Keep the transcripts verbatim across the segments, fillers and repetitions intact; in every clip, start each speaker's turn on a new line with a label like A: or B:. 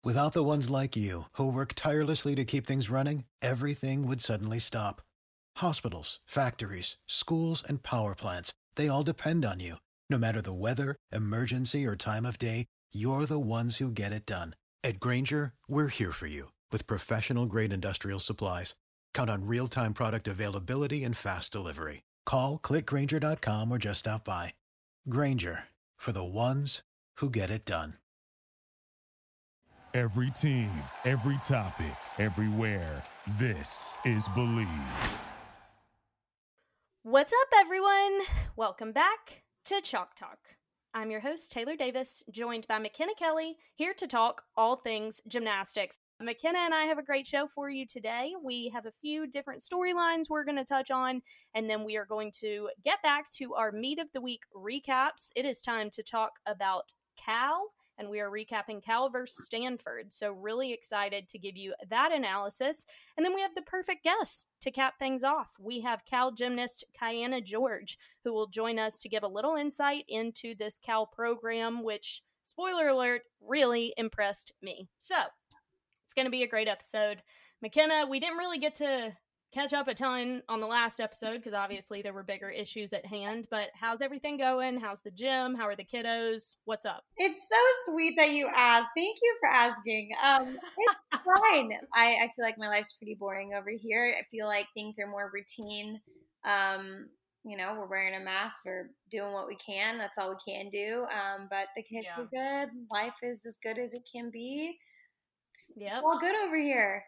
A: Without the ones like you, who work tirelessly to keep things running, everything would suddenly stop. Hospitals, factories, schools, and power plants, they all depend on you. No matter the weather, emergency, or time of day, you're the ones who get it done. At Grainger, we're here for you with professional-grade industrial supplies. Count on real-time product availability and fast delivery. Call, click grainger dot com, or just stop by. Grainger, for the ones who get it done.
B: Every team, every topic, everywhere. This is Believe.
C: What's up, everyone? Welcome back to Chalk Talk. I'm your host, Taylor Davis, joined by McKenna Kelly, here to talk all things gymnastics. McKenna and I have a great show for you today. We have a few different storylines we're going to touch on, and then we are going to get back to our Meet of the Week recaps. It is time to talk about Cal, and we are recapping Cal versus Stanford. So really excited to give you that analysis. And then we have the perfect guest to cap things off. We have Cal gymnast Kiana George, who will join us to give a little insight into this Cal program, which, spoiler alert, really impressed me. So it's going to be a great episode. McKenna, we didn't really get to catch up a ton on the last episode because obviously there were bigger issues at hand, but how's everything going? How's the gym? How are the kiddos? What's up?
D: It's so sweet that you asked. Thank you for asking. Um, it's fine. I, I feel like my life's pretty boring over here. I feel like things are more routine. Um, you know, we're wearing a mask. We're doing what we can. That's all we can do. Um, but the kids
C: Yeah.
D: are good. Life is as good as it can be.
C: Yep.
D: It's all good over here.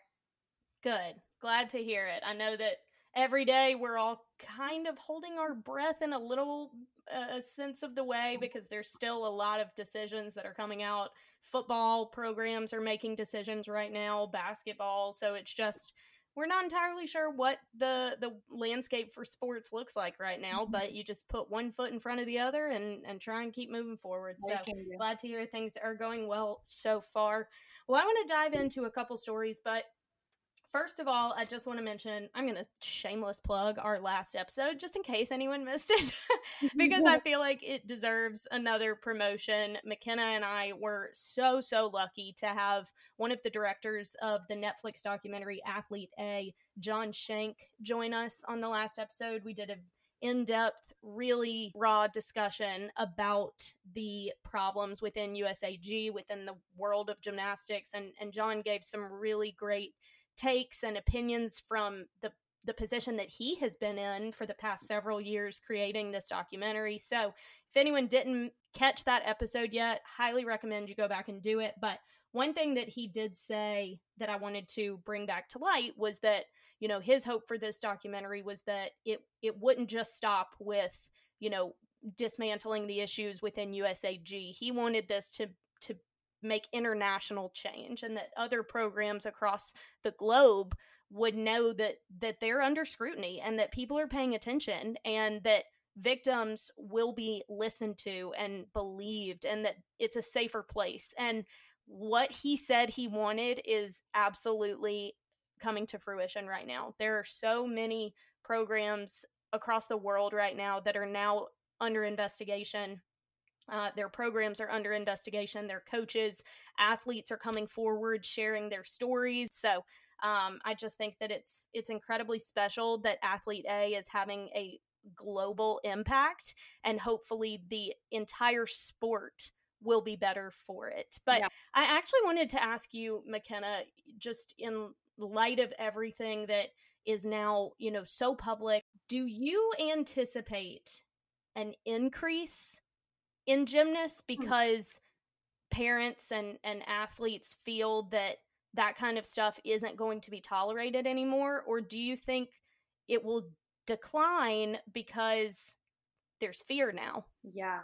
C: Good. Glad to hear it. I know that every day we're all kind of holding our breath in a little uh, sense of the way because there's still a lot of decisions that are coming out. Football programs are making decisions right now, basketball. So it's just, we're not entirely sure what the, the landscape for sports looks like right now, but you just put one foot in front of the other and, and try and keep moving forward. So glad to hear things are going well so far. Well, I want to dive into a couple stories, but first of all, I just want to mention, I'm going to shameless plug our last episode just in case anyone missed it because I feel like it deserves another promotion. McKenna and I were so, so lucky to have one of the directors of the Netflix documentary Athlete A, John Shank, join us on the last episode. We did a in-depth, really raw discussion about the problems within U S A G, within the world of gymnastics, and, and John gave some really great takes and opinions from the the position that he has been in for the past several years creating this documentary. So if anyone didn't catch that episode yet, highly recommend you go back and do it. But one thing that he did say that I wanted to bring back to light was that, you know, his hope for this documentary was that it it wouldn't just stop with, you know, dismantling the issues within U S A G. He wanted this to to make international change and that other programs across the globe would know that that they're under scrutiny and that people are paying attention and that victims will be listened to and believed and that it's a safer place. And what he said he wanted is absolutely coming to fruition right now. There are so many programs across the world right now that are now under investigation. Uh, their programs are under investigation. Their coaches, athletes are coming forward, sharing their stories. So um, I just think that it's it's incredibly special that Athlete A is having a global impact, and hopefully the entire sport will be better for it. But yeah. I actually wanted to ask you, McKenna, just in light of everything that is now, you know, so public, do you anticipate an increase in gymnasts because parents and, and athletes feel that that kind of stuff isn't going to be tolerated anymore? Or do you think it will decline because there's fear now?
D: Yeah.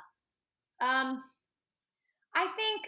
D: Um, I think,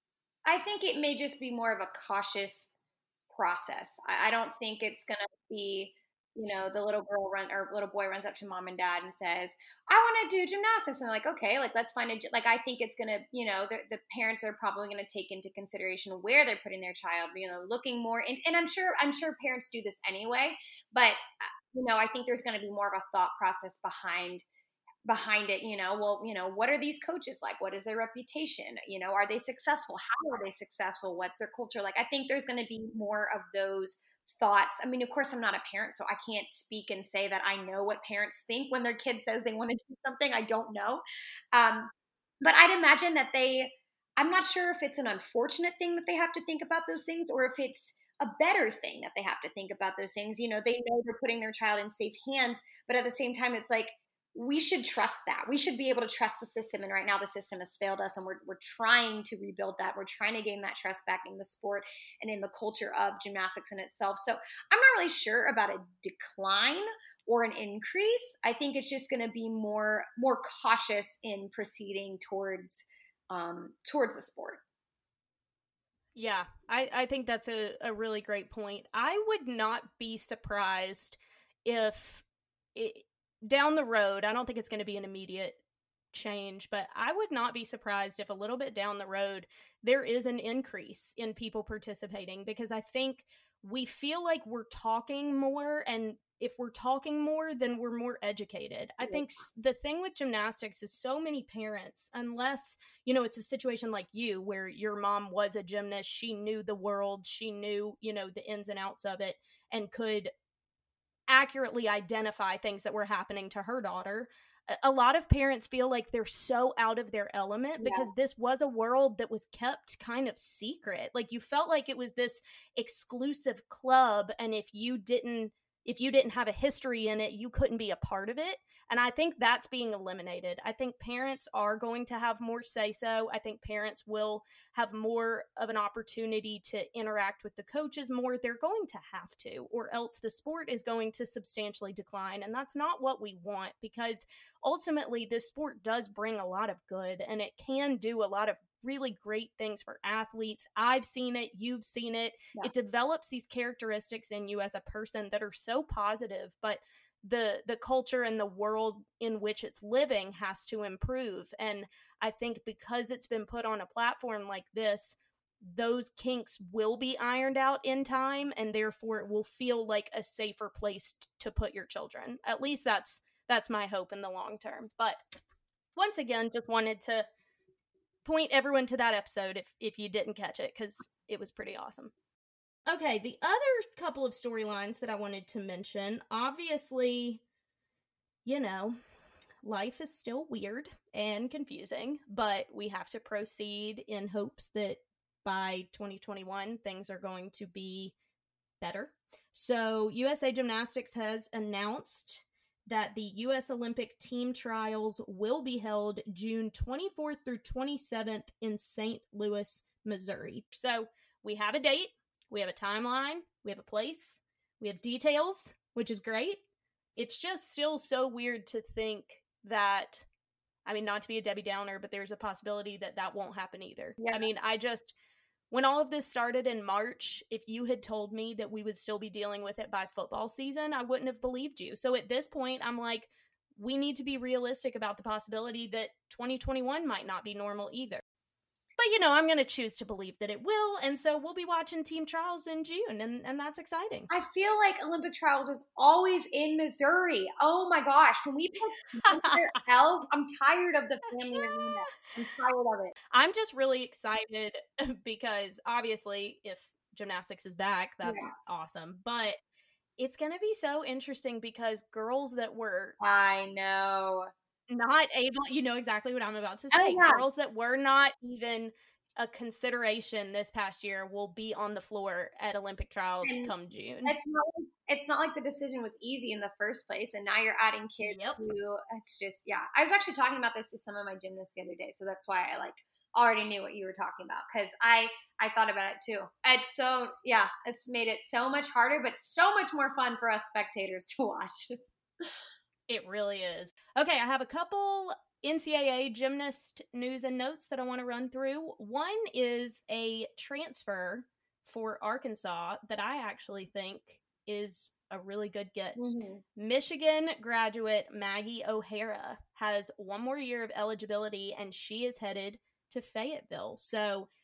D: I think it may just be more of a cautious process. I, I don't think it's going to be, you know, the little girl run or little boy runs up to mom and dad and says, I want to do gymnastics. And they're like, okay, like, let's find a, like, I think it's going to, you know, the, the parents are probably going to take into consideration where they're putting their child, you know, looking more. And, and I'm sure, I'm sure parents do this anyway, but, you know, I think there's going to be more of a thought process behind behind it, you know, well, you know, what are these coaches like? What is their reputation? You know, are they successful? How are they successful? What's their culture like? I think there's going to be more of those thoughts. I mean, of course, I'm not a parent, so I can't speak and say that I know what parents think when their kid says they want to do something. I don't know. Um, but I'd imagine that they, I'm not sure if it's an unfortunate thing that they have to think about those things or if it's a better thing that they have to think about those things. You know, they know they're putting their child in safe hands, but at the same time, it's like, we should trust that. We should be able to trust the system. And right now the system has failed us and we're, we're trying to rebuild that. We're trying to gain that trust back in the sport and in the culture of gymnastics in itself. So I'm not really sure about a decline or an increase. I think it's just going to be more, more cautious in proceeding towards, um, towards the sport.
C: Yeah, I, I think that's a, a really great point. I would not be surprised if it, down the road, I don't think it's going to be an immediate change, but I would not be surprised if a little bit down the road there is an increase in people participating, because I think we feel like we're talking more, and if we're talking more, then we're more educated. I think the thing with gymnastics is so many parents, unless, you know, it's a situation like you where your mom was a gymnast, she knew the world, she knew, you know, the ins and outs of it and could accurately identify things that were happening to her daughter. A lot of parents feel like they're so out of their element because yeah. this was a world that was kept kind of secret. Like, you felt like it was this exclusive club, and if you didn't if you didn't have a history in it, you couldn't be a part of it. And I think that's being eliminated. I think parents are going to have more say-so. I think parents will have more of an opportunity to interact with the coaches more. They're going to have to, or else the sport is going to substantially decline. And that's not what we want, because ultimately this sport does bring a lot of good, and it can do a lot of really great things for athletes. I've seen it. You've seen it. Yeah. It develops these characteristics in you as a person that are so positive, but the the culture and the world in which it's living has to improve. And I think because it's been put on a platform like this, those kinks will be ironed out in time, and therefore it will feel like a safer place t- to put your children. At least that's that's my hope in the long term. But once again, just wanted to point everyone to that episode if if you didn't catch it, because it was pretty awesome. Okay, the other couple of storylines that I wanted to mention, obviously, you know, life is still weird and confusing, but we have to proceed in hopes that by twenty twenty-one, things are going to be better. So U S A Gymnastics has announced that the U S Olympic team trials will be held June twenty-fourth through twenty-seventh in Saint Louis, Missouri. So we have a date, we have a timeline, we have a place, we have details, which is great. It's just still so weird to think that, I mean, not to be a Debbie Downer, but there's a possibility that that won't happen either. Yeah. I mean, I just, when all of this started in March, if you had told me that we would still be dealing with it by football season, I wouldn't have believed you. So at this point, I'm like, we need to be realistic about the possibility that twenty twenty-one might not be normal either. But, you know, I'm going to choose to believe that it will, and so we'll be watching team trials in June, and, and that's exciting.
D: I feel like Olympic trials is always in Missouri. Oh, my gosh. Can we put somewhere else? I'm tired of the family arena. I'm tired of it.
C: I'm just really excited because, obviously, if gymnastics is back, that's yeah. awesome. But it's going to be so interesting because girls that were...
D: I know...
C: not able, you know exactly what I'm about to say. Oh, yeah. Girls that were not even a consideration this past year will be on the floor at Olympic trials and come June.
D: It's not, it's not like the decision was easy in the first place, and now you're adding kids yep. who, it's just, yeah. I was actually talking about this to some of my gymnasts the other day, so that's why I, like, already knew what you were talking about, because I, I thought about it, too. It's so, yeah, it's made it so much harder, but so much more fun for us spectators to watch.
C: It really is. Okay, I have a couple N C double A gymnast news and notes that I want to run through. One is a transfer for Arkansas that I actually think is a really good get. Mm-hmm. Michigan graduate Maggie O'Hara has one more year of eligibility, and she is headed to Fayetteville. So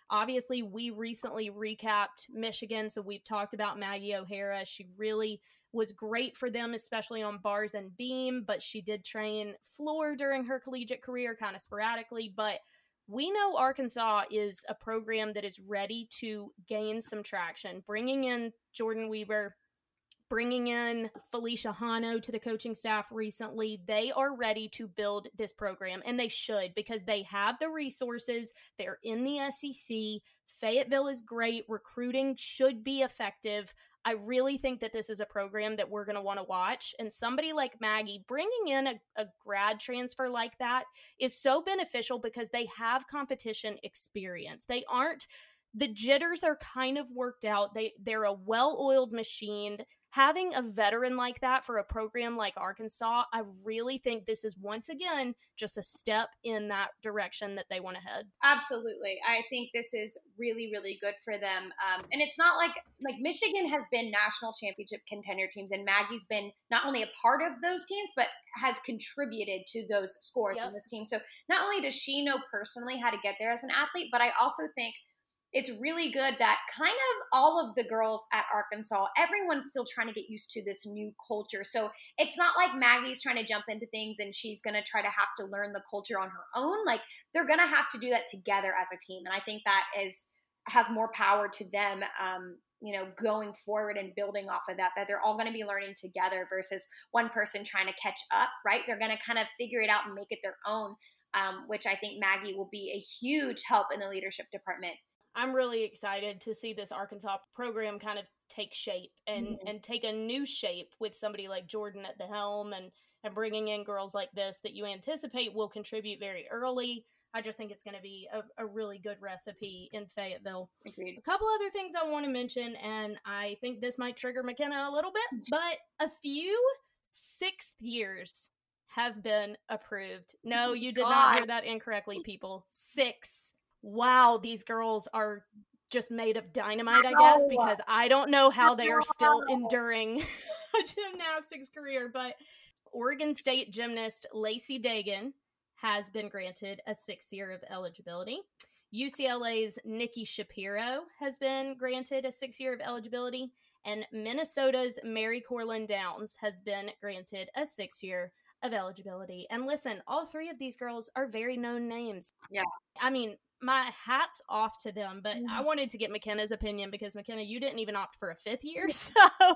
C: Obviously, we recently recapped Michigan, so we've talked about Maggie O'Hara. She really was great for them, especially on bars and beam, but she did train floor during her collegiate career kind of sporadically. But we know Arkansas is a program that is ready to gain some traction, bringing in Jordan Weber, bringing in Felicia Hano to the coaching staff recently. They are ready to build this program, and they should, because they have the resources. They're in the S E C. Fayetteville is great. Recruiting should be effective. I really think that this is a program that we're going to want to watch. And somebody like Maggie, bringing in a, a grad transfer like that is so beneficial because they have competition experience. They aren't, the jitters are kind of worked out. They, they're a well-oiled machine. Having a veteran like that for a program like Arkansas, I really think this is once again just a step in that direction that they want to head.
D: Absolutely. I think this is really, really good for them. Um, and it's not like, like Michigan has been national championship contender teams, and Maggie's been not only a part of those teams, but has contributed to those scores
C: Yep.
D: in this team. So not only does she know personally how to get there as an athlete, but I also think it's really good that kind of all of the girls at Arkansas, everyone's still trying to get used to this new culture. So it's not like Maggie's trying to jump into things and she's going to try to have to learn the culture on her own. Like, they're going to have to do that together as a team. And I think that is has more power to them, um, you know, going forward and building off of that, that they're all going to be learning together versus one person trying to catch up, right? They're going to kind of figure it out and make it their own, um, which I think Maggie will be a huge help in the leadership department.
C: I'm really excited to see this Arkansas program kind of take shape and,
D: Mm-hmm.
C: and take a new shape with somebody like Jordan at the helm and, and bringing in girls like this that you anticipate will contribute very early. I just think it's going to be a, a really good recipe in Fayetteville.
D: Agreed.
C: A couple other things I want to mention, and I think this might trigger McKenna a little bit, but a few sixth years have been approved. No, you did not hear that incorrectly, people. Six. Wow, these girls are just made of dynamite, I guess, because I don't know how they are still enduring a gymnastics career. But Oregon State gymnast Lacey Dagan has been granted a sixth year of eligibility. U C L A's Nikki Shapiro has been granted a sixth year of eligibility. And Minnesota's Mary Corlin Downs has been granted a sixth year of eligibility. And listen, all three of these girls are very known names.
D: Yeah.
C: I mean, my hat's off to them, but I wanted to get McKenna's opinion because, McKenna, you didn't even opt for a fifth year, so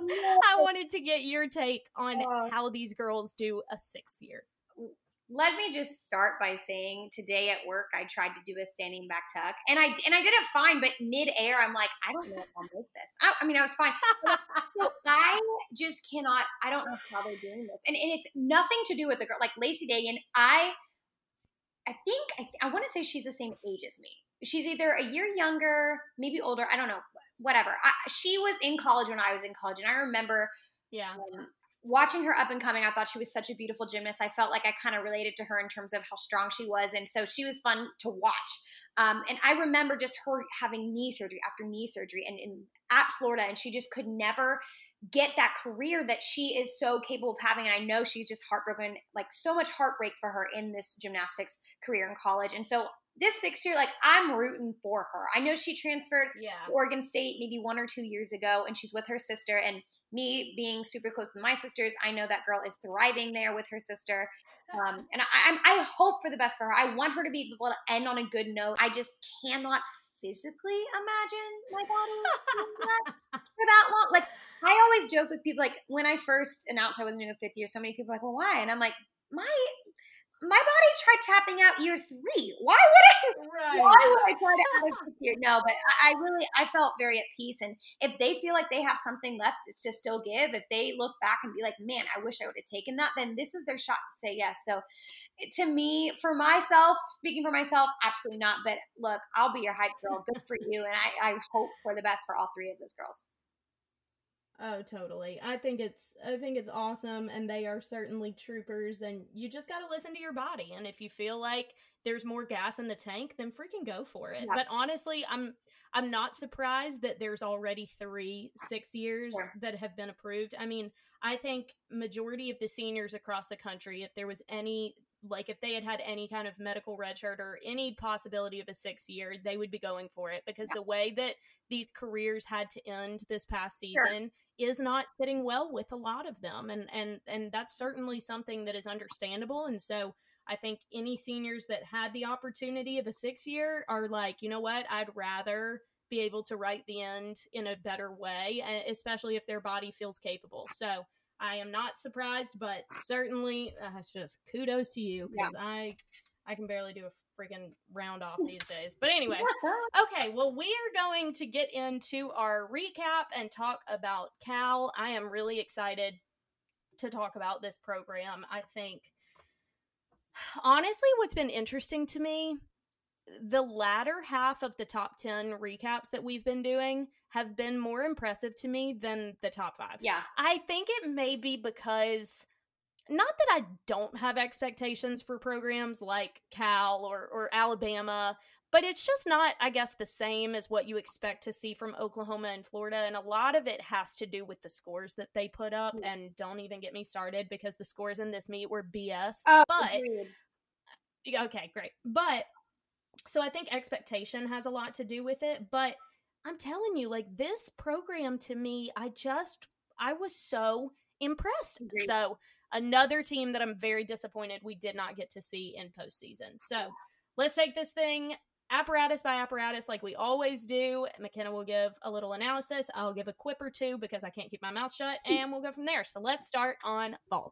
C: I wanted to get your take on how these girls do a sixth year.
D: Let me just start by saying today at work I tried to do a standing back tuck, and I and I did it fine, but mid-air I'm like, I don't know if I'll make this. I, I mean, I was fine. So I just cannot, I don't know how they're doing this. And, and it's nothing to do with the girl. Like Lacey Dagan, I I think, I, th- I want to say she's the same age as me. She's either a year younger, maybe older. I don't know. Whatever. I, she was in college when I was in college. And I remember
C: yeah.
D: um, watching her up and coming. I thought she was such a beautiful gymnast. I felt like I kind of related to her in terms of how strong she was. And so she was fun to watch. Um, and I remember just her having knee surgery after knee surgery and, and at Florida. And she just could never get that career that she is so capable of having. And I know she's just heartbroken, like so much heartbreak for her in this gymnastics career in college. And so this sixth year, like I'm rooting for her. I know she transferred
C: yeah.
D: to Oregon State maybe one or two years ago, and she's with her sister. And me being super close with my sisters, I know that girl is thriving there with her sister. Um, and I, I, I hope for the best for her. I want her to be able to end on a good note. I just cannot physically imagine my body for that long. Like, I always joke with people, like when I first announced I wasn't doing a fifth year, so many people are like, well, why? And I'm like, my my body tried tapping out year three. Why would I? Right. Why would I try to add a fifth year? No, but I, I really, I felt very at peace. And if they feel like they have something left to still give, if they look back and be like, man, I wish I would have taken that, then this is their shot to say yes. So to me, for myself, speaking for myself, absolutely not. But look, I'll be your hype girl. Good for you. And I, I hope for the best for all three of those girls.
C: Oh, totally. I think it's I think it's awesome, and they are certainly troopers, and you just got to listen to your body, and if you feel like there's more gas in the tank, then freaking go for it. Yeah. But honestly, I'm I'm not surprised that there's already three sixth years yeah. that have been approved. I mean, I think majority of the seniors across the country, if there was any like if they had had any kind of medical redshirt or any possibility of a sixth year, they would be going for it, because yeah. the way that these careers had to end this past season sure. is not sitting well with a lot of them. And, and, and that's certainly something that is understandable. And so I think any seniors that had the opportunity of a six year are like, you know what, I'd rather be able to write the end in a better way, especially if their body feels capable. So I am not surprised, but certainly uh, just kudos to you, because yeah. I I can barely do a freaking round off these days. But anyway, okay, well, we are going to get into our recap and talk about Cal. I am really excited to talk about this program. I think, honestly, what's been interesting to me, the latter half of the top ten recaps that we've been doing have been more impressive to me than the top five.
D: Yeah.
C: I think it may be because, not that I don't have expectations for programs like Cal or, or Alabama, but it's just not, I guess, the same as what you expect to see from Oklahoma and Florida. And a lot of it has to do with the scores that they put up. Mm. And don't even get me started, because the scores in this meet were B S.
D: Oh,
C: but
D: agreed.
C: Okay, great. But so I think expectation has a lot to do with it, but I'm telling you, like, this program to me, I just, I was so impressed. Great. So another team that I'm very disappointed we did not get to see in postseason. So let's take this thing apparatus by apparatus like we always do. McKenna will give a little analysis. I'll give a quip or two because I can't keep my mouth shut, and we'll go from there. So let's start on vault.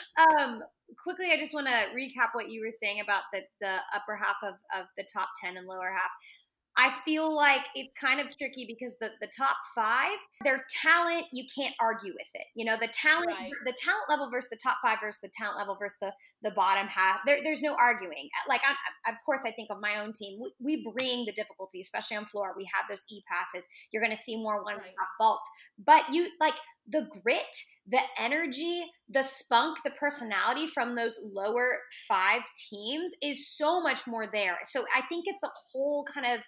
D: Um, quickly, I just want to recap what you were saying about the, the upper half of, of the top ten and lower half. I feel like it's kind of tricky because the, the top five, their talent, you can't argue with it. You know, the talent, right. the talent level versus the top five versus the talent level versus the, the bottom half. There, there's no arguing. Like, I'm, of course, I think of my own team. We, we bring the difficulty, especially on floor. We have those E passes. You're going to see more one right. vaults. But you, like, the grit, the energy, the spunk, the personality from those lower five teams is so much more there. So I think it's a whole kind of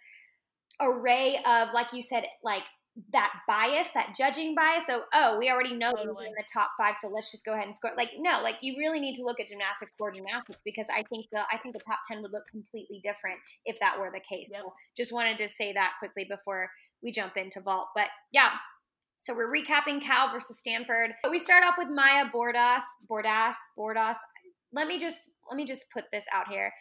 D: array of, like you said, like that bias, that judging bias. So, oh, we already know totally. We're in the top five, so let's just go ahead and score. Like, no, like you really need to look at gymnastics for gymnastics, because I think the I think the top ten would look completely different if that were the case. Yep. So just wanted to say that quickly before we jump into vault. But yeah, so we're recapping Cal versus Stanford. But we start off with Maya Bordas, Bordas, Bordas. Let me just let me just put this out here.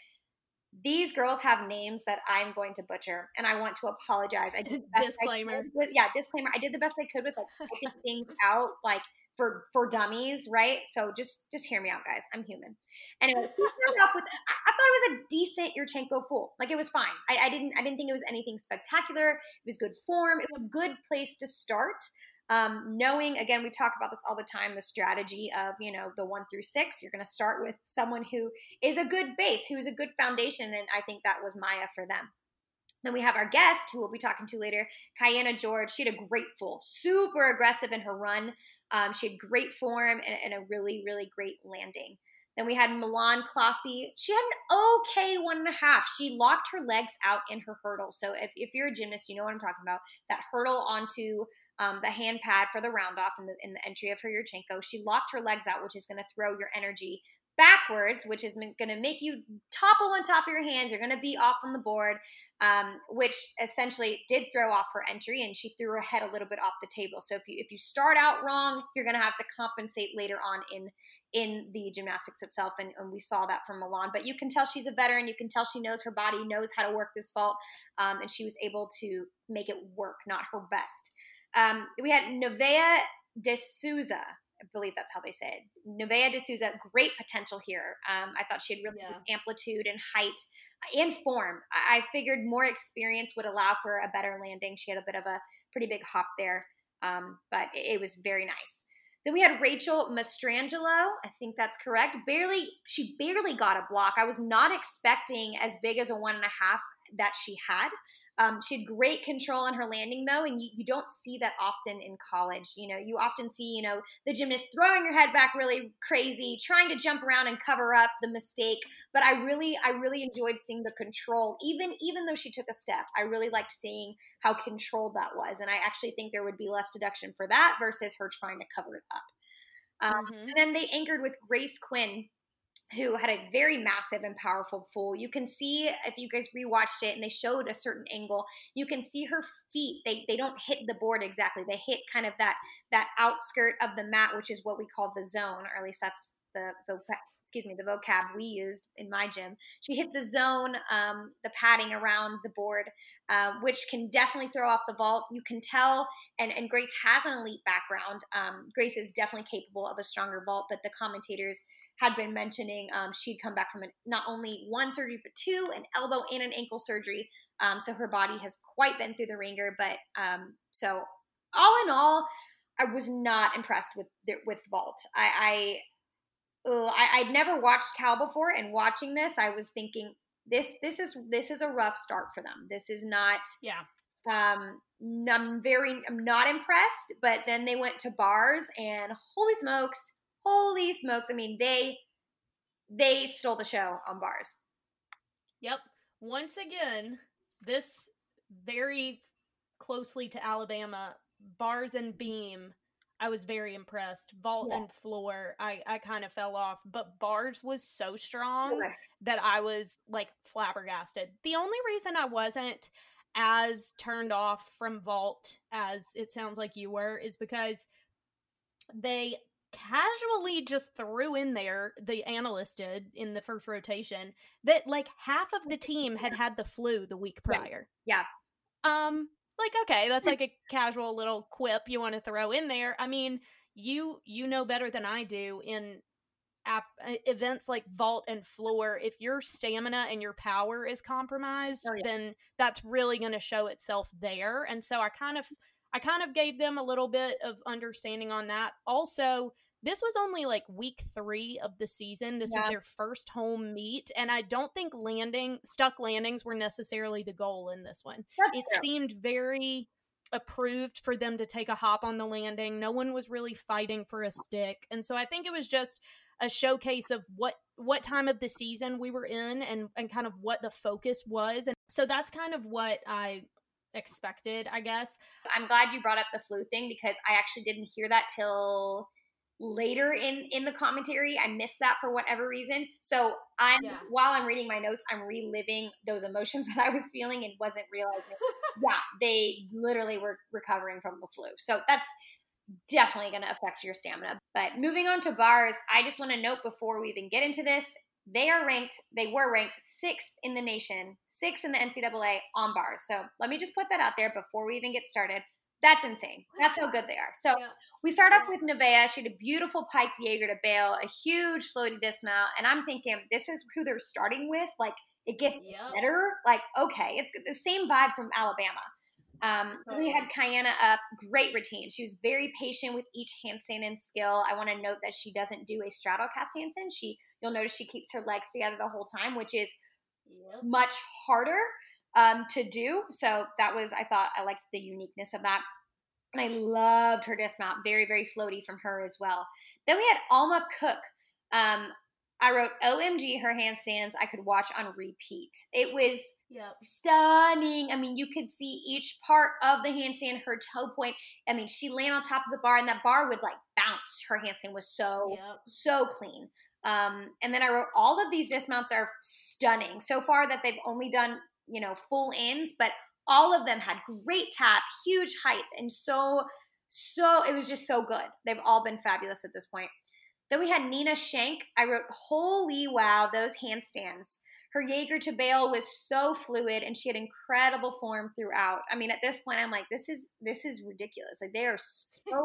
D: These girls have names that I'm going to butcher, and I want to apologize. I did the best
C: disclaimer.
D: I could with, yeah, disclaimer. I did the best I could with like typing things out, like for for dummies, right? So just just hear me out, guys. I'm human. Anyway, we started off with. I, I thought it was a decent Yurchenko full. Like, it was fine. I, I didn't I didn't think it was anything spectacular. It was good form. It was a good place to start. Um, knowing, again, we talk about this all the time, the strategy of, you know, the one through six, you're going to start with someone who is a good base, who is a good foundation. And I think that was Maya for them. Then we have our guest, who we'll be talking to later, Kayana George. She had a great full, super aggressive in her run. Um, she had great form and, and a really, really great landing. Then we had Milan Klasi. She had an okay one and a half. She locked her legs out in her hurdle. So if, if you're a gymnast, you know what I'm talking about. That hurdle onto Um, the hand pad for the round off in the, in the entry of her Yurchenko. She locked her legs out, which is going to throw your energy backwards, which is going to make you topple on top of your hands. You're going to be off on the board, um, which essentially did throw off her entry, and she threw her head a little bit off the table. So if you if you start out wrong, you're going to have to compensate later on in in the gymnastics itself, and, and we saw that from Milan. But you can tell she's a veteran. You can tell she knows her body, knows how to work this vault, um, and she was able to make it work, not her best. Um, we had Nevaeh de Souza. I believe that's how they say it. Nevaeh de Souza, great potential here. Um, I thought she had really yeah. good amplitude and height and form. I-, I figured more experience would allow for a better landing. She had a bit of a pretty big hop there, um, but it-, it was very nice. Then we had Rachel Mastrangelo. I think that's correct. Barely, she barely got a block. I was not expecting as big as a one and a half that she had. Um, she had great control on her landing, though, and you, you don't see that often in college. You know, you often see, you know, the gymnast throwing your head back really crazy, trying to jump around and cover up the mistake. But I really, I really enjoyed seeing the control, even even though she took a step. I really liked seeing how controlled that was, and I actually think there would be less deduction for that versus her trying to cover it up. Um, mm-hmm. And then they anchored with Grace Quinn. who had a very massive and powerful full. You can see, if you guys rewatched it and they showed a certain angle, you can see her feet. They they don't hit the board exactly. They hit kind of that that outskirt of the mat, which is what we call the zone, or at least that's the the excuse me the vocab we used in my gym. She hit the zone, um, the padding around the board, uh, which can definitely throw off the vault. You can tell, and and Grace has an elite background. Um, Grace is definitely capable of a stronger vault, but the commentators had been mentioning um, she'd come back from an, not only one surgery, but two, an elbow and an ankle surgery. Um, so her body has quite been through the ringer. But um, so all in all, I was not impressed with with vault. I, I, uh, I I'd never watched Cal before, and watching this, I was thinking this this is this is a rough start for them. This is not.
C: Yeah.
D: Um, I'm very I'm not impressed. But then they went to bars, and holy smokes. Holy smokes. I mean, they they stole the show on bars.
C: Yep. Once again, this very closely to Alabama, bars and beam, I was very impressed. Vault yeah. and floor, I, I kind of fell off. But bars was so strong okay. that I was, like, flabbergasted. The only reason I wasn't as turned off from vault as it sounds like you were is because they casually just threw in there, the analyst did in the first rotation, that like half of the team had had the flu the week prior.
D: Yeah.
C: Um, like, okay, that's like a casual little quip you want to throw in there. I mean, you you know better than I do in app, events like vault and floor. If your stamina and your power is compromised, oh, yeah. then that's really going to show itself there. And so I kind of I kind of gave them a little bit of understanding on that. Also, this was only like week three of the season. This yeah. was their first home meet. And I don't think landing, stuck landings were necessarily the goal in this one. That's it true. Seemed very approved for them to take a hop on the landing. No one was really fighting for a stick. And so I think it was just a showcase of what, what time of the season we were in and, and kind of what the focus was. And so that's kind of what I expected, I guess.
D: I'm glad you brought up the flu thing because I actually didn't hear that till later in in the commentary. I missed that for whatever reason. So I'm yeah. while I'm reading my notes, I'm reliving those emotions that I was feeling and wasn't realizing. yeah, they literally were recovering from the flu. So that's definitely going to affect your stamina. But moving on to bars, I just want to note before we even get into this, they are ranked, they were ranked sixth in the nation, sixth in the N C double A on bars. So let me just put that out there before we even get started. That's insane. That's how good they are. So yeah. we start off with Nevaeh. She had a beautiful piked Jaeger to bail, a huge floaty dismount. And I'm thinking, this is who they're starting with. Like, it gets yeah. better. Like, okay, it's the same vibe from Alabama. Um, oh. We had Kayana up, great routine. She was very patient with each handstand and skill. I want to note that she doesn't do a straddle cast handstand. She, you'll notice she keeps her legs together the whole time, which is yep. much harder um, to do. So that was, I thought, I liked the uniqueness of that. And I loved her dismount. Very, very floaty from her as well. Then we had Alma Cook. Um, I wrote, O M G, her handstands I could watch on repeat. It was yep. stunning. I mean, you could see each part of the handstand, her toe point. I mean, she landed on top of the bar, and that bar would, like, bounce. Her handstand was so, yep. so clean. Um, and then I wrote, all of these dismounts are stunning. So far that they've only done, you know, full ins, but all of them had great tap, huge height, and so, so, it was just so good. They've all been fabulous at this point. Then we had Nina Shank. I wrote, holy wow, those handstands. Her Jaeger to bail was so fluid, and she had incredible form throughout. I mean, at this point, I'm like, this is this is ridiculous. Like, they are so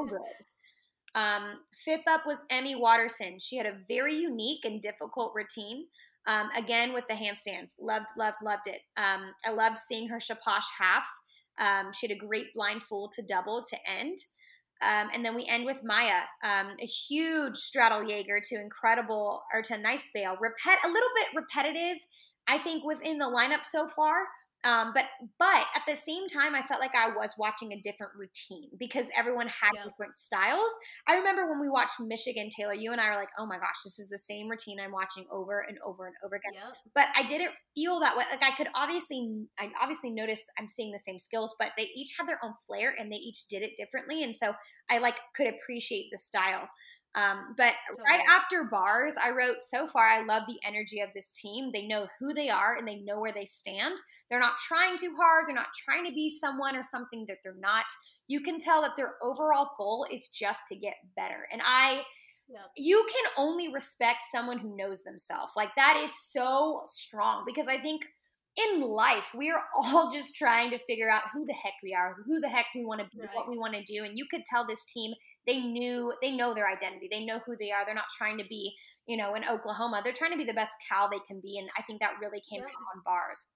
D: good. Um, fifth up was Emmy Watterson. She had a very unique and difficult routine. Um, again, with the handstands. Loved, loved, loved it. Um, I loved seeing her Shaposh half. Um, she had a great blind full to double to end. Um, and then we end with Maya, um, a huge straddle Jaeger to incredible, or to nice bail. Repet, a little bit repetitive, I think, within the lineup so far. Um, but but at the same time, I felt like I was watching a different routine because everyone had yeah. different styles. I remember when we watched Michigan, Taylor, you and I were like, oh my gosh, this is the same routine I'm watching over and over and over again. Yeah. But I didn't feel that way. Like, I could obviously, I obviously noticed I'm seeing the same skills, but they each had their own flair and they each did it differently. And so I like could appreciate the style. Um, but right after bars, I wrote, so far, I love the energy of this team. They know who they are and they know where they stand. They're not trying too hard. They're not trying to be someone or something that they're not. You can tell that their overall goal is just to get better. And I, Yep. you can only respect someone who knows themselves. Like, that is so strong, because I think in life, we are all just trying to figure out who the heck we are, who the heck we want to be, right. what we want to do. And you could tell this team, they knew, they know their identity. They know who they are. They're not trying to be, you know, in Oklahoma. They're trying to be the best Cal they can be. And I think that really came yeah. out on bars.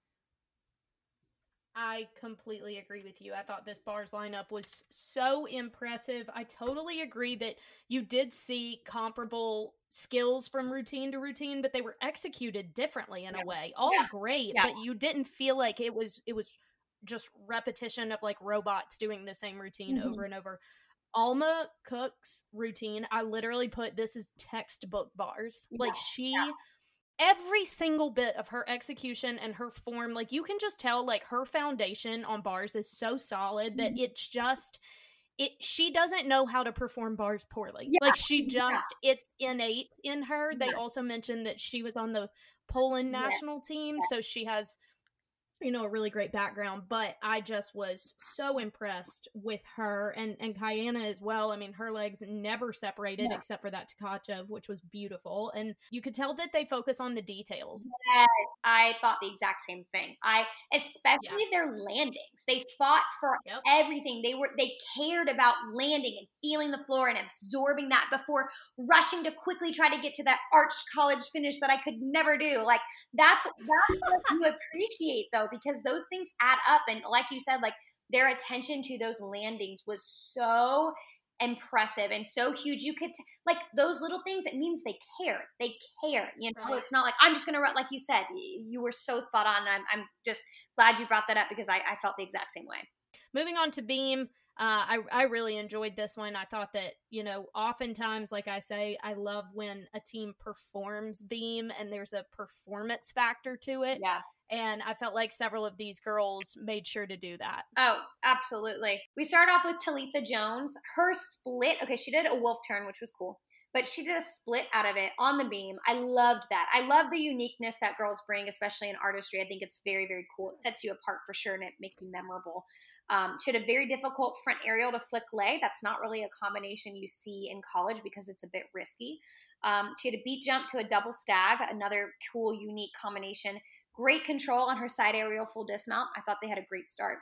C: I completely agree with you. I thought this bars lineup was so impressive. I totally agree that you did see comparable skills from routine to routine, but they were executed differently in yeah. a way. All yeah. great, yeah. but you didn't feel like it was it was just repetition of like robots doing the same routine mm-hmm. over and over. Alma Cook's routine, I literally put, this is textbook bars. Yeah. Like she yeah. every single bit of her execution and her form, like you can just tell like her foundation on bars is so solid that mm-hmm. it's just it she doesn't know how to perform bars poorly. Yeah. Like she just yeah. it's innate in her. Yeah. They also mentioned that she was on the Poland national yeah. team, yeah. so she has, you know, a really great background, but I just was so impressed with her and, and Kayana as well. I mean, her legs never separated yeah. except for that Tkachev, which was beautiful. And you could tell that they focus on the details.
D: Yes, I thought the exact same thing. I, especially yeah. their landings, they fought for yep. everything. They were, they cared about landing and feeling the floor and absorbing that before rushing to quickly try to get to that arched college finish that I could never do. Like that's, that's what you appreciate though, because those things add up. And like you said, like their attention to those landings was so impressive and so huge. You could t- like those little things, it means they care. They care. You know, right. It's not like I'm just going to run, like you said, you were so spot on. I'm, I'm just glad you brought that up because I, I felt the exact same way.
C: Moving on to beam. Uh, I, I really enjoyed this one. I thought that, you know, oftentimes, like I say, I love when a team performs beam and there's a performance factor to it.
D: Yeah.
C: And I felt like several of these girls made sure to do that.
D: Oh, absolutely. We start off with Talitha Jones. Her split, okay, she did a wolf turn, which was cool, but she did a split out of it on the beam. I loved that. I love the uniqueness that girls bring, especially in artistry. I think it's very, very cool. It sets you apart for sure, and it makes you memorable. Um, she had a very difficult front aerial to flick lay. That's not really a combination you see in college because it's a bit risky. Um, she had a beat jump to a double stag, another cool, unique combination. Great control on her side aerial full dismount. I thought they had a great start.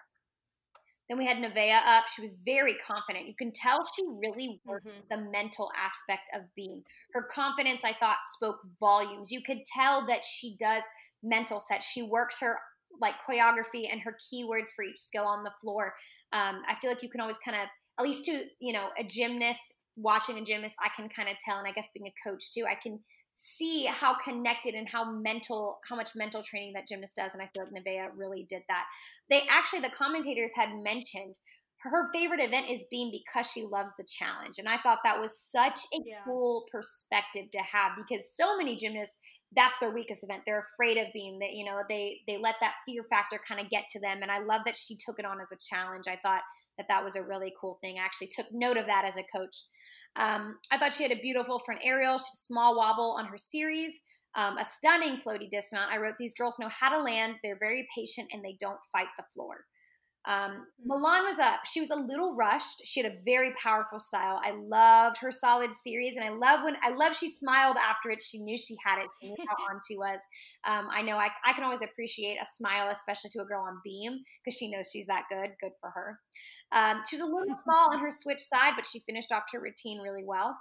D: Then we had Nevaeh up. She was very confident. You can tell she really worked mm-hmm. the mental aspect of beam. Her confidence, I thought, spoke volumes. You could tell that she does mental sets. She works her like choreography and her keywords for each skill on the floor. Um, I feel like you can always kind of, at least to, you know, a gymnast, watching a gymnast, I can kind of tell, and I guess being a coach too, I can see how connected and how mental, how much mental training that gymnast does. And I feel like Nevaeh really did that. They actually, the commentators had mentioned her favorite event is beam because she loves the challenge. And I thought that was such a yeah. cool perspective to have, because so many gymnasts, that's their weakest event. They're afraid of beam, that, you know, they, they let that fear factor kind of get to them. And I love that she took it on as a challenge. I thought that that was a really cool thing. I actually took note of that as a coach. Um, I thought she had a beautiful front aerial. She had a small wobble on her series, um, a stunning floaty dismount. I wrote, these girls know how to land. They're very patient and they don't fight the floor. Um, Milan was up. She was a little rushed. She had a very powerful style. I loved her solid series. And I love when, I love she smiled after it. She knew she had it. She knew how on she was. Um, I know I, I can always appreciate a smile, especially to a girl on beam, because she knows she's that good. Good for her. Um, she was a little small on her switch side, but she finished off her routine really well.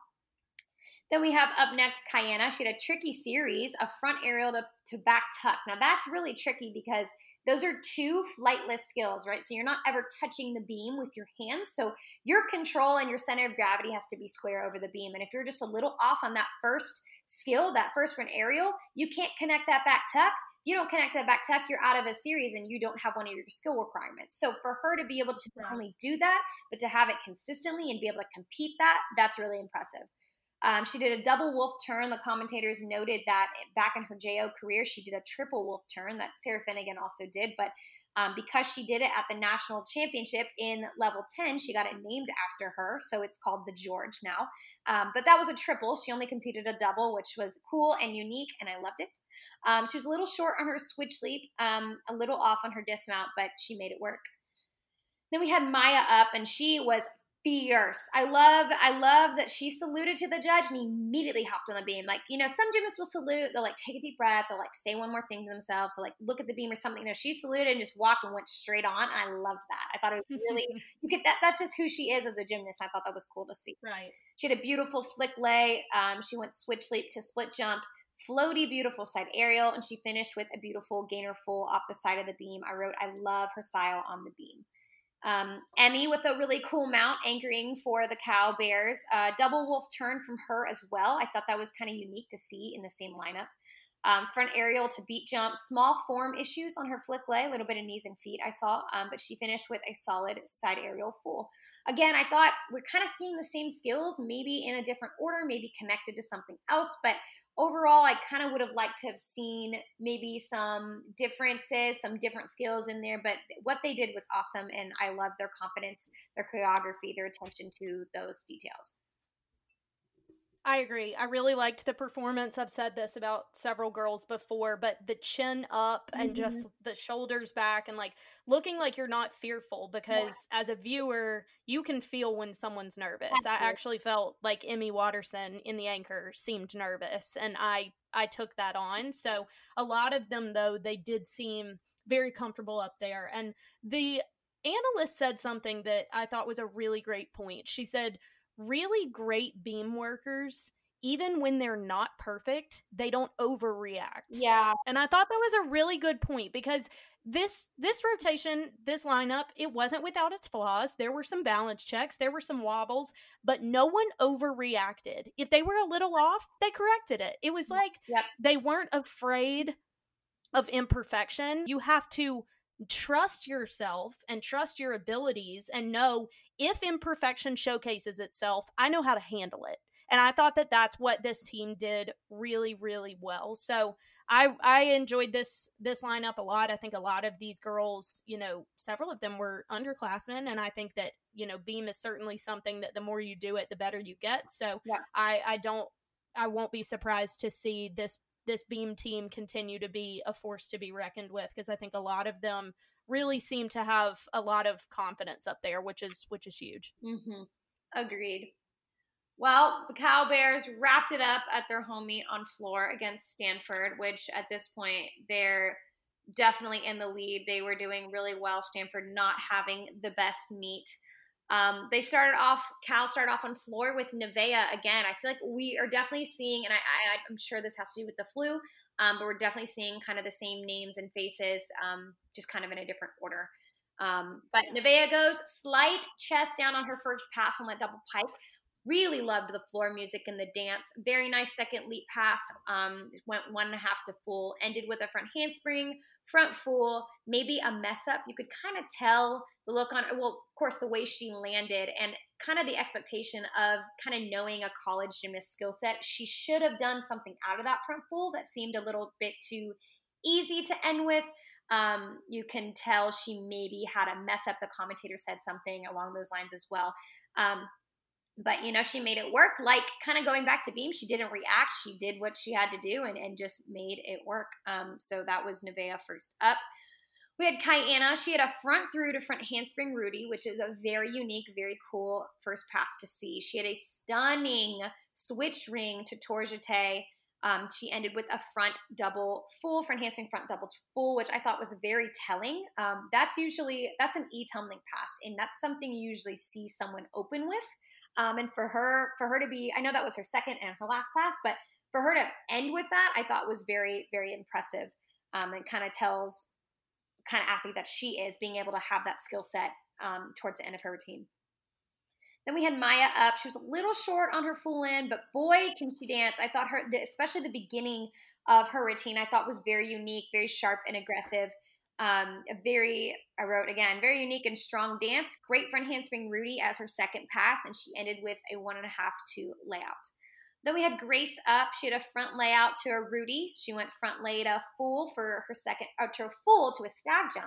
D: Then we have up next Kayana. She had a tricky series, a front aerial to, to back tuck. Now that's really tricky because those are two flightless skills, right? So you're not ever touching the beam with your hands. So your control and your center of gravity has to be square over the beam. And if you're just a little off on that first skill, that first front aerial, you can't connect that back tuck. You don't connect that back tuck, you're out of a series and you don't have one of your skill requirements. So for her to be able to not only do that, but to have it consistently and be able to compete that, that's really impressive. Um, she did a double wolf turn. The commentators noted that back in her J O career, she did a triple wolf turn that Sarah Finnegan also did. But Um, because she did it at the national championship in level ten, she got it named after her. So it's called the George now. Um, but that was a triple. She only competed a double, which was cool and unique, and I loved it. Um, she was a little short on her switch leap, um, a little off on her dismount, but she made it work. Then we had Maya up, and she was fierce. I love, I love that she saluted to the judge and immediately hopped on the beam. Like, you know, some gymnasts will salute, they'll like take a deep breath, they'll like say one more thing to themselves, so like look at the beam or something. You know, she saluted and just walked and went straight on, and I loved that. I thought it was really, you get that. That's just who she is as a gymnast. I thought that was cool to see.
C: Right.
D: She had a beautiful flick lay. Um, she went switch leap to split jump, floaty, beautiful side aerial, and she finished with a beautiful gainer full off the side of the beam. I wrote, I love her style on the beam. Um, Emmy with a really cool mount anchoring for the Cow Bears. Uh, double wolf turn from her as well. I thought that was kind of unique to see in the same lineup. Um, front aerial to beat jump. Small form issues on her flick lay, a little bit of knees and feet I saw, um, but she finished with a solid side aerial full. Again, I thought we're kind of seeing the same skills, maybe in a different order, maybe connected to something else, but overall, I kind of would have liked to have seen maybe some differences, some different skills in there, but what they did was awesome, and I love their confidence, their choreography, their attention to those details.
C: I agree. I really liked the performance. I've said this about several girls before, but the chin up and
D: Mm-hmm.
C: just the shoulders back and like looking like you're not fearful, because yeah. as a viewer, you can feel when someone's nervous. Absolutely. I actually felt like Emmy Watterson in the anchor seemed nervous, and I, I took that on. So a lot of them, though, they did seem very comfortable up there. And the analyst said something that I thought was a really great point. She said, really great beam workers, even when they're not perfect, they don't overreact.
D: Yeah.
C: And I thought that was a really good point, because this this rotation, this lineup, it wasn't without its flaws. There were some balance checks, there were some wobbles, but no one overreacted. If they were a little off, they corrected it. It was like
D: yep.
C: they weren't afraid of imperfection. You have to trust yourself and trust your abilities and know if imperfection showcases itself, I know how to handle it. And I thought that that's what this team did really, really well. So I I enjoyed this this lineup a lot. I think a lot of these girls, you know, several of them were underclassmen, and I think that, you know, beam is certainly something that the more you do it, the better you get. So
D: yeah.
C: I I don't I won't be surprised to see this this beam team continue to be a force to be reckoned with, because I think a lot of them really seem to have a lot of confidence up there, which is which is huge.
D: Mm-hmm. Agreed. Well, the Cow Bears wrapped it up at their home meet on floor against Stanford, which at this point they're definitely in the lead. They were doing really well. Stanford not having the best meet. Um, they started off, Cal started off on floor with Nevaeh again. I feel like we are definitely seeing, and I, I, I'm sure this has to do with the flu, um, but we're definitely seeing kind of the same names and faces, um, just kind of in a different order. Um, but yeah. Nevaeh goes slight chest down on her first pass on that double pike. Really loved the floor music and the dance. Very nice second leap pass. Um, went one and a half to full. Ended with a front handspring, front full, maybe a mess up. You could kind of tell the look on, well, of course, the way she landed and kind of the expectation of kind of knowing a college gymnast skill set. She should have done something out of that front full that seemed a little bit too easy to end with. Um, you can tell she maybe had a mess up. The commentator said something along those lines as well. Um, But, you know, she made it work. Like, kind of going back to beam, she didn't react. She did what she had to do and, and just made it work. Um, so that was Nevaeh first up. We had Kaiana. She had a front through to front handspring Rudy, which is a very unique, very cool first pass to see. She had a stunning switch ring to Torjete. Um, she ended with a front double full, front handspring front double full, which I thought was very telling. Um, that's usually, that's an E-tumbling pass, and that's something you usually see someone open with. Um, and for her, for her to be, I know that was her second and her last pass, but for her to end with that, I thought was very, very impressive. Um, and kind of tells kind of athlete that she is, being able to have that skill set um, towards the end of her routine. Then we had Maya up. She was a little short on her full end, but boy, can she dance. I thought her, especially the beginning of her routine, I thought was very unique, very sharp and aggressive. Um, a very, I wrote again, very unique and strong dance. Great front handspring Rudy as her second pass, and she ended with a one and a half two layout. Then we had Grace up. She had a front layout to a Rudy. She went front lay to a full for her second, or to a full to a stag jump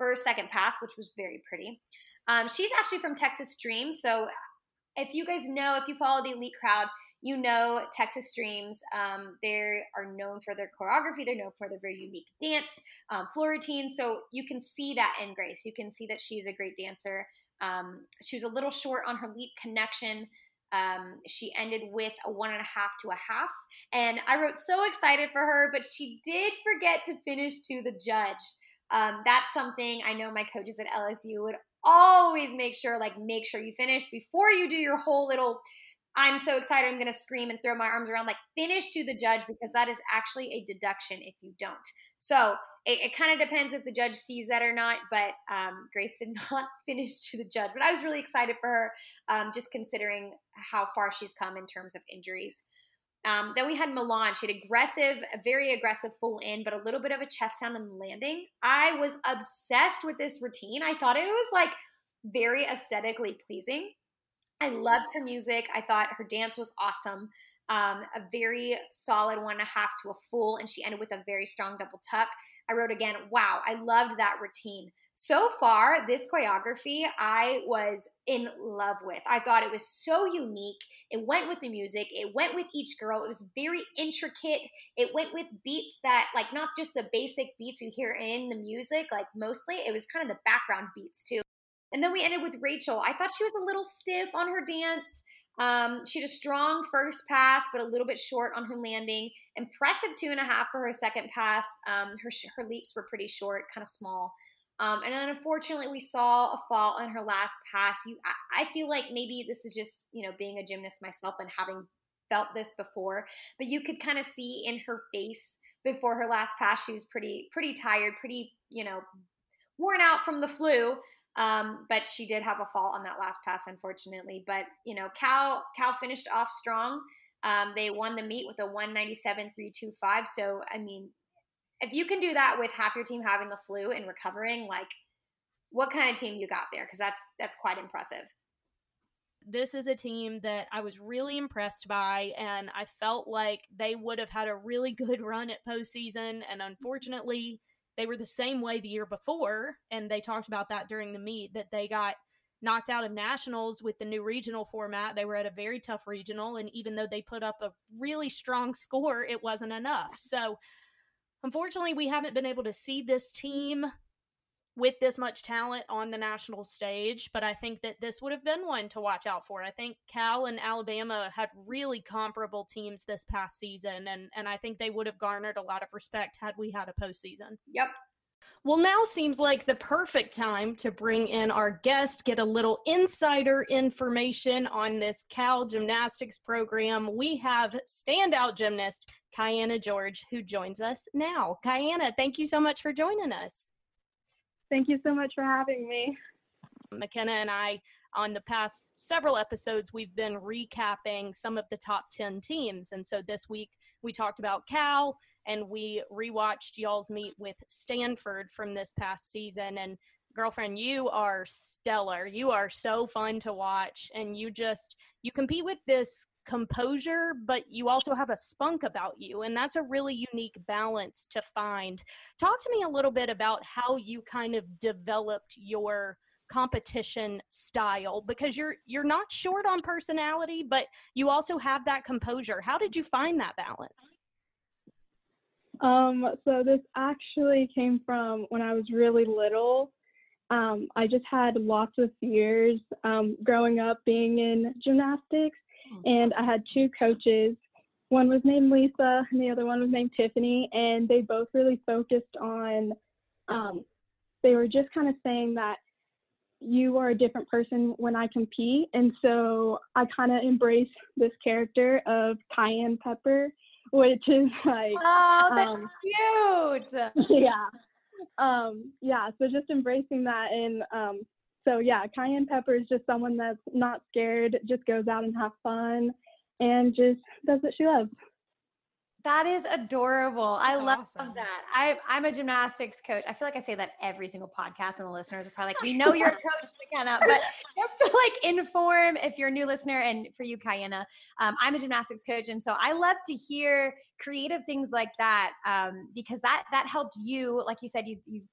D: for her second pass, which was very pretty. Um, she's actually from Texas Dream. So if you guys know, if you follow the elite crowd, you know Texas Dreams. Um, they are known for their choreography. They're known for their very unique dance, um, floor routine. So you can see that in Grace. You can see that she's a great dancer. Um, she was a little short on her leap connection. Um, she ended with a one and a half to a half. And I wrote so excited for her, but she did forget to finish to the judge. Um, that's something I know my coaches at L S U would always make sure, like, make sure you finish before you do your whole little, I'm so excited, I'm going to scream and throw my arms around, like, finish to the judge, because that is actually a deduction if you don't. So it, it kind of depends if the judge sees that or not, but um, Grace did not finish to the judge. But I was really excited for her, um, just considering how far she's come in terms of injuries. Um, then we had Milan. She had aggressive, a very aggressive full in, but a little bit of a chest down and landing. I was obsessed with this routine. I thought it was like very aesthetically pleasing. I loved her music. I thought her dance was awesome. Um, a very solid one and a half to a full, and she ended with a very strong double tuck. I wrote again, wow, I loved that routine. So far, this choreography I was in love with. I thought it was so unique. It went with the music. It went with each girl. It was very intricate. It went with beats that, like, not just the basic beats you hear in the music, like mostly. It was kind of the background beats too. And then we ended with Rachel. I thought she was a little stiff on her dance. Um, she had a strong first pass, but a little bit short on her landing. Impressive two and a half for her second pass. Um, her her leaps were pretty short, kind of small. Um, and then unfortunately, we saw a fall on her last pass. You, I, I feel like maybe this is just, you know, being a gymnast myself and having felt this before, but you could kind of see in her face before her last pass, she was pretty, pretty tired, pretty, you know, worn out from the flu. Um, but she did have a fall on that last pass, unfortunately. But, you know, Cal, Cal finished off strong. Um, they won the meet with a one ninety-seven point three two five. So, I mean, if you can do that with half your team having the flu and recovering, like, what kind of team you got there? Because that's that's quite impressive.
C: This is a team that I was really impressed by, and I felt like they would have had a really good run at postseason, and unfortunately, they were the same way the year before, and they talked about that during the meet, that they got knocked out of nationals with the new regional format. They were at a very tough regional, and even though they put up a really strong score, it wasn't enough. So, unfortunately, we haven't been able to see this team with this much talent on the national stage, but I think that this would have been one to watch out for. I think Cal and Alabama had really comparable teams this past season, and, and I think they would have garnered a lot of respect had we had a postseason.
D: Yep.
C: Well, now seems like the perfect time to bring in our guest, get a little insider information on this Cal gymnastics program. We have standout gymnast Kiana George, who joins us now. Kiana, thank you so much for joining us.
E: Thank you so much for having me.
C: McKenna and I, on the past several episodes, we've been recapping some of the top ten teams. And so this week we talked about Cal, and we rewatched y'all's meet with Stanford from this past season. And girlfriend, you are stellar. You are so fun to watch. And you just, you compete with this composure, but you also have a spunk about you. And that's a really unique balance to find. Talk to me a little bit about how you kind of developed your competition style, because you're you're not short on personality, but you also have that composure. How did you find that balance?
E: Um, so this actually came from when I was really little. Um, I just had lots of fears um, growing up being in gymnastics, and I had two coaches. One was named Lisa, and the other one was named Tiffany, and they both really focused on, um, they were just kind of saying that you are a different person when I compete. And so I kind of embrace this character of Cayenne Pepper, which is like,
F: oh, that's um,
E: cute. Yeah. Um, yeah. So just embracing that. And um, so, yeah, Cayenne Pepper is just someone that's not scared, just goes out and have fun and just does what she loves.
F: That is adorable.
C: That's
F: I love
C: awesome.
F: that. I, I'm a gymnastics coach. I feel like I say that every single podcast, and the listeners are probably like, we know you're a coach, McKenna, but just to like inform, if you're a new listener, and for you, Kiana, um, I'm a gymnastics coach. And so I love to hear creative things like that, um, because that, that helped you, like you said, you, you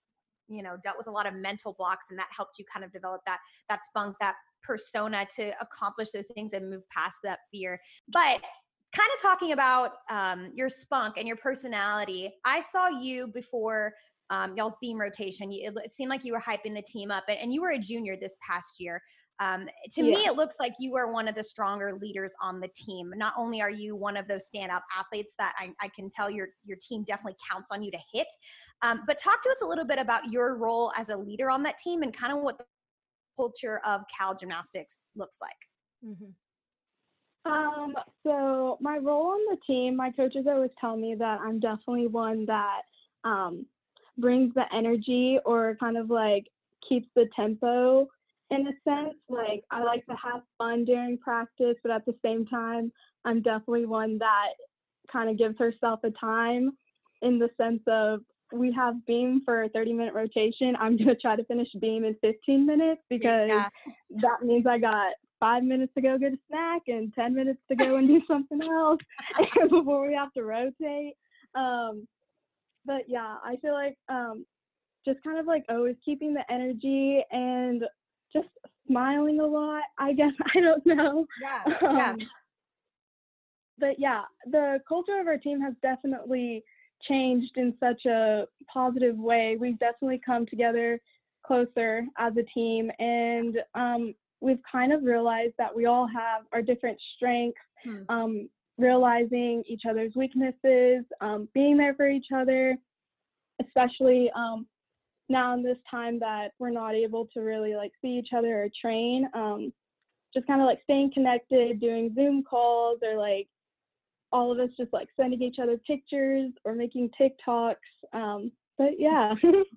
F: you know, dealt with a lot of mental blocks, and that helped you kind of develop that, that spunk, that persona to accomplish those things and move past that fear. But kind of talking about um, your spunk and your personality, I saw you before um, y'all's beam rotation. You, it, it seemed like you were hyping the team up, and, and you were a junior this past year. Um, to
E: Yeah.
F: me, it looks like you are one of the stronger leaders on the team. Not only are you one of those standout athletes that I, I can tell your, your team definitely counts on you to hit, um, but talk to us a little bit about your role as a leader on that team and kind of what the culture of Cal Gymnastics looks like.
C: Mm-hmm.
E: Um, so my role on the team, my coaches always tell me that I'm definitely one that um, brings the energy, or kind of like keeps the tempo in a sense. Like, I like to have fun during practice, but at the same time, I'm definitely one that kind of gives herself a time, in the sense of, we have beam for a thirty minute rotation. I'm going to try to finish beam in fifteen minutes, because
F: Yeah.
E: that means I got five minutes to go get a snack and ten minutes to go and do something else before we have to rotate. Um, but yeah, I feel like um, just kind of like always keeping the energy and just smiling a lot, I guess. I don't know.
F: Yeah.
E: Um,
F: Yeah.
E: But yeah, the culture of our team has definitely changed in such a positive way. We've definitely come together closer as a team, and um, we've kind of realized that we all have our different strengths,
F: Hmm.
E: um, realizing each other's weaknesses, um, being there for each other, especially um, now in this time that we're not able to really like see each other or train, um, just kind of like staying connected, doing Zoom calls, or like all of us just like sending each other pictures or making TikToks. Um, but yeah.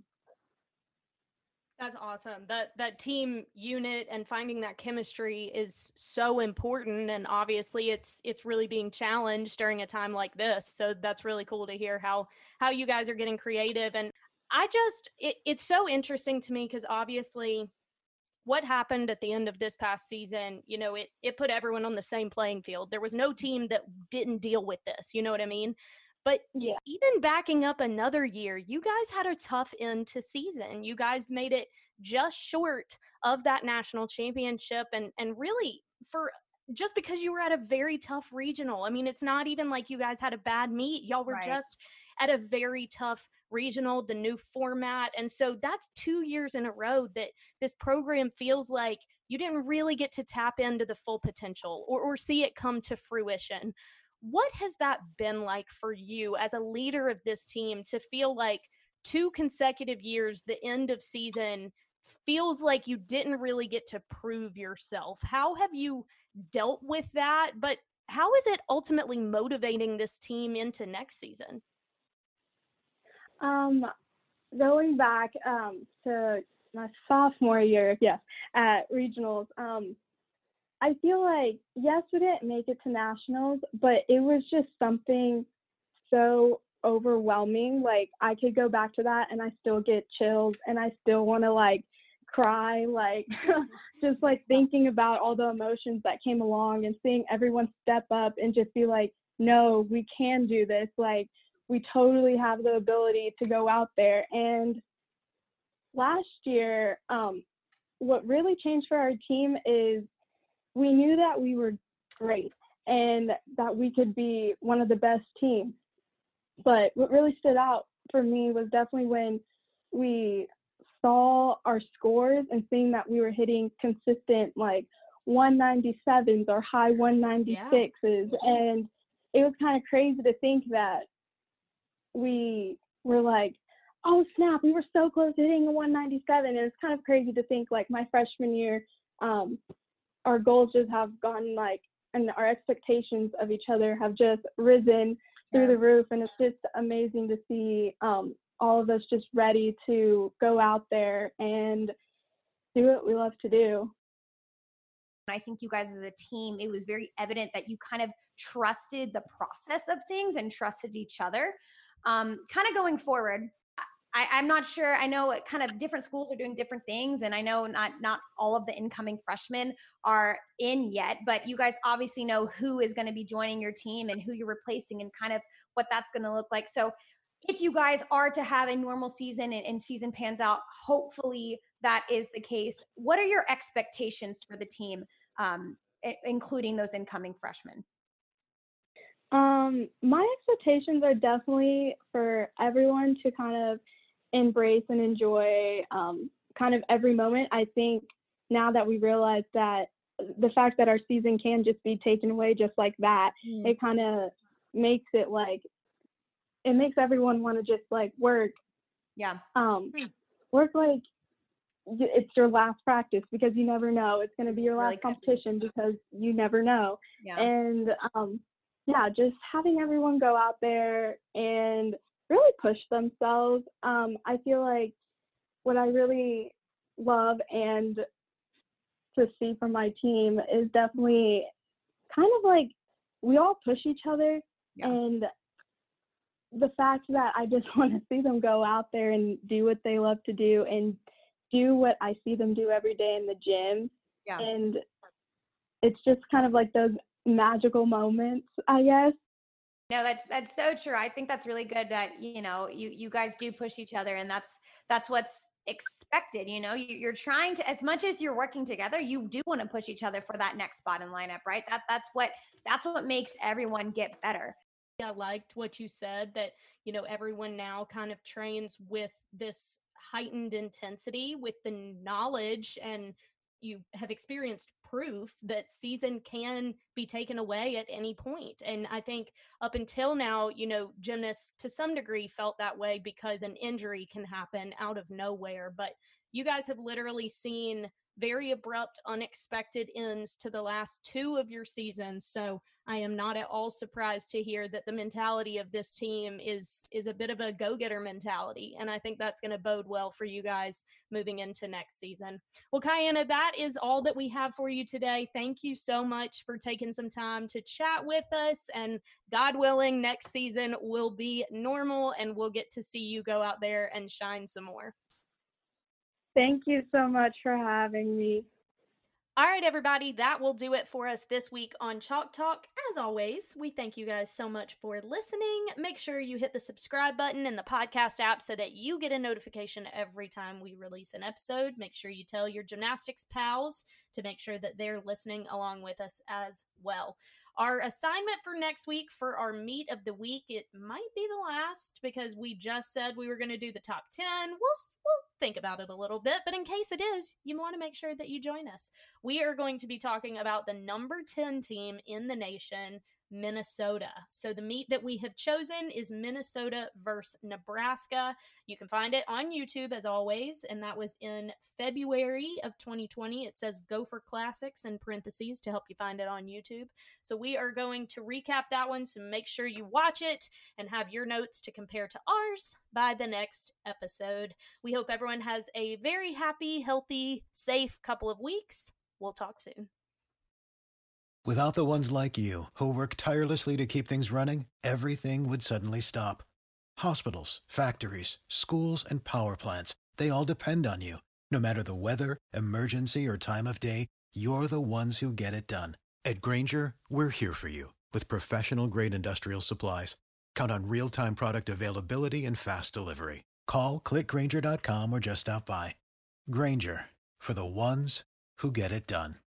C: That's awesome. That that team unit and finding that chemistry is so important, and obviously it's it's really being challenged during a time like this. So that's really cool to hear how how you guys are getting creative. And I just it, it's so interesting to me, because obviously what happened at the end of this past season, you know, it it put everyone on the same playing field. There was no team that didn't deal with this, you know what I mean? But
E: Yeah.
C: even backing up another year, you guys had a tough end to season. You guys made it just short of that national championship, and and really, for just because you were at a very tough regional. I mean, it's not even like you guys had a bad meet. Y'all were
F: Right.
C: just at a very tough regional, the new format. And so that's two years in a row that this program feels like you didn't really get to tap into the full potential, or, or see it come to fruition. What has that been like for you as a leader of this team, to feel like two consecutive years, the end of season, feels like you didn't really get to prove yourself? How have you dealt with that? But how is it ultimately motivating this team into next season?
E: Um, going back um, to my sophomore year, yes, at regionals, um, I feel like, yes, we didn't make it to nationals, but it was just something so overwhelming. Like, I could go back to that and I still get chills, and I still want to like cry, like just like thinking about all the emotions that came along, and seeing everyone step up and just be like, no, we can do this. Like, we totally have the ability to go out there. And last year, um, what really changed for our team is we knew that we were great and that we could be one of the best teams. But what really stood out for me was definitely when we saw our scores and seeing that we were hitting consistent like one ninety-sevens or high one ninety-sixes. Yeah. And it was kind of crazy to think that we were like, oh snap, we were so close to hitting a one ninety-seven. And it's kind of crazy to think like my freshman year, um, our goals just have gone like, and our expectations of each other have just risen through the roof. And it's just amazing to see um, all of us just ready to go out there and do what we love to do.
F: I think you guys as a team, it was very evident that you kind of trusted the process of things and trusted each other. Um, kind of going forward, I, I'm not sure. I know kind of different schools are doing different things, and I know not not all of the incoming freshmen are in yet, but you guys obviously know who is going to be joining your team and who you're replacing and kind of what that's going to look like. So if you guys are to have a normal season and, and season pans out, hopefully that is the case. What are your expectations for the team, um, I- including those incoming freshmen?
E: Um, my expectations are definitely for everyone to kind of embrace and enjoy um, kind of every moment. I think now that we realize that the fact that our season can just be taken away just like that, mm. it kind of makes it like, it makes everyone want to just like work.
F: Yeah.
E: Um, mm. Work like it's your last practice, because you never know. It's going to be your last really competition be. because you never know.
F: Yeah.
E: And um, yeah, just having everyone go out there and really push themselves. Um, I feel like what I really love and to see from my team is definitely kind of like we all push each other. Yeah. And the fact that I just want to see them go out there and do what they love to do and do what I see them do every day in the gym.
F: Yeah.
E: And it's just kind of like those magical moments, I guess.
F: No, that's that's so true. I think that's really good that, you know, you you guys do push each other, and that's that's what's expected. You know, you, you're trying to, as much as you're working together, you do want to push each other for that next spot in lineup, right? That that's what that's what makes everyone get better.
C: I liked what you said, that, you know, everyone now kind of trains with this heightened intensity, with the knowledge, and you have experienced proof that season can be taken away at any point. And I think up until now, you know, gymnasts to some degree felt that way because an injury can happen out of nowhere. But you guys have literally seen very abrupt, unexpected ends to the last two of your seasons. So I am not at all surprised to hear that the mentality of this team is is a bit of a go-getter mentality. And I think that's going to bode well for you guys moving into next season. Well, Kiana, that is all that we have for you today. Thank you so much for taking some time to chat with us. And God willing, next season will be normal and we'll get to see you go out there and shine some more.
E: Thank you so much for having me.
C: All right, everybody, that will do it for us this week on Chalk Talk. As always, we thank you guys so much for listening. Make sure you hit the subscribe button in the podcast app so that you get a notification every time we release an episode. Make sure you tell your gymnastics pals to make sure that they're listening along with us as well. Our assignment for next week for our meet of the week, it might be the last because we just said we were going to do the top ten. We'll, we'll think about it a little bit, but in case it is, you want to make sure that you join us. We are going to be talking about the number ten team in the nation, Minnesota. So the meet that we have chosen is Minnesota versus Nebraska. You can find it on YouTube as always, and that was in February of twenty twenty. It says Gopher Classics in parentheses to help you find it on YouTube. So we are going to recap that one, so make sure you watch it and have your notes to compare to ours by the next episode. We hope everyone has a very happy, healthy, safe couple of weeks. We'll talk soon.
A: Without the ones like you, who work tirelessly to keep things running, everything would suddenly stop. Hospitals, factories, schools, and power plants, they all depend on you. No matter the weather, emergency, or time of day, you're the ones who get it done. At Grainger, we're here for you with professional-grade industrial supplies. Count on real-time product availability and fast delivery. Call, click Grainger dot com, or just stop by. Grainger, for the ones who get it done.